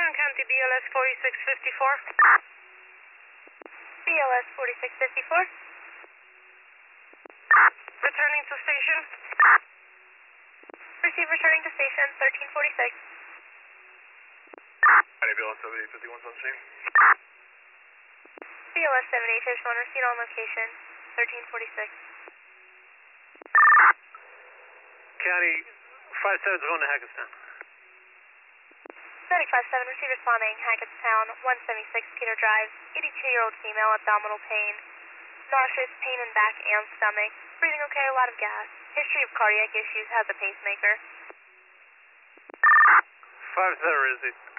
County BLS 4654. BLS 4654. Returning to station. Receive returning to station 1346. BLS 7851 on scene. BLS 7851, receipt on location 1346. County 57's going to Hackettstown. 757, receive responding, Hackettstown, 176 Peter Drive, 82-year-old female, abdominal pain, nauseous, pain in back and stomach, breathing okay, a lot of gas, history of cardiac issues, has a pacemaker. 57 is it?